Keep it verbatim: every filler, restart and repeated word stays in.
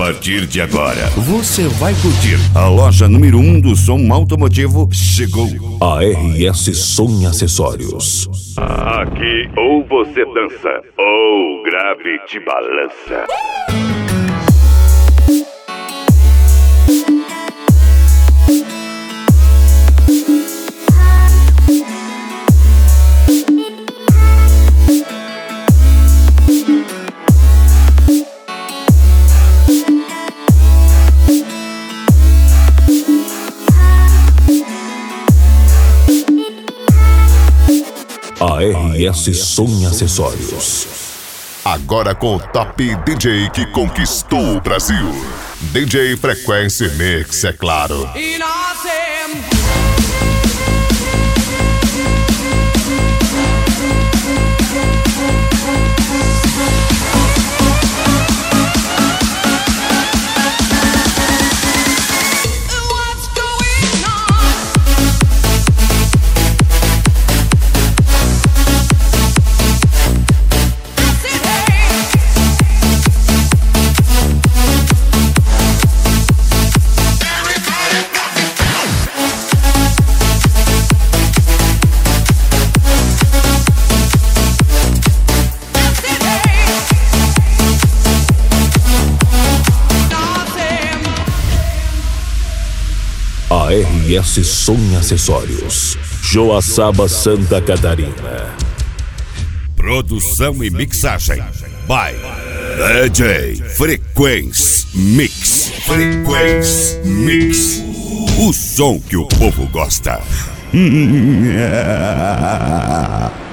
partir de agora, você vai curtir. A loja número um do som automotivo chegou. A R S Som Acessórios. Aqui ou você dança, ou grave te balança. A R S Som Acessórios. Agora com o top D J que conquistou o Brasil. D J Frequency Mix, é claro. A R S Som Acessórios. Joaçaba, Santa Catarina. Produção e mixagem by D J Frequency Mix. Frequency Mix. O som que o povo gosta.